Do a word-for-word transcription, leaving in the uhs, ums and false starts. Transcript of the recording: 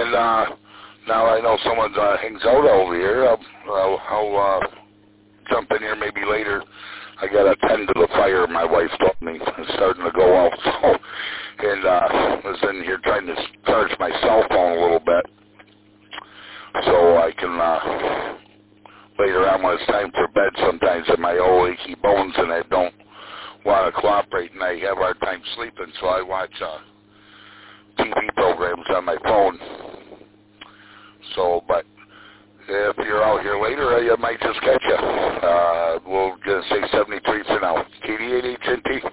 And uh, now I know someone uh, hangs out over here. I'll, I'll, I'll uh, jump in here maybe later. I got to tend to the fire, my wife told me. It's starting to go out. So, and uh, I was in here trying to charge my cell phone a little bit so I can, uh, later on when it's time for bed, sometimes in my old achy bones and I don't want to cooperate and I have a hard time sleeping, so I watch uh, T V programs on my phone. So, but if you're out here later, I might just catch you. Uh, we'll just say seventy-three for now. K D eight H N T.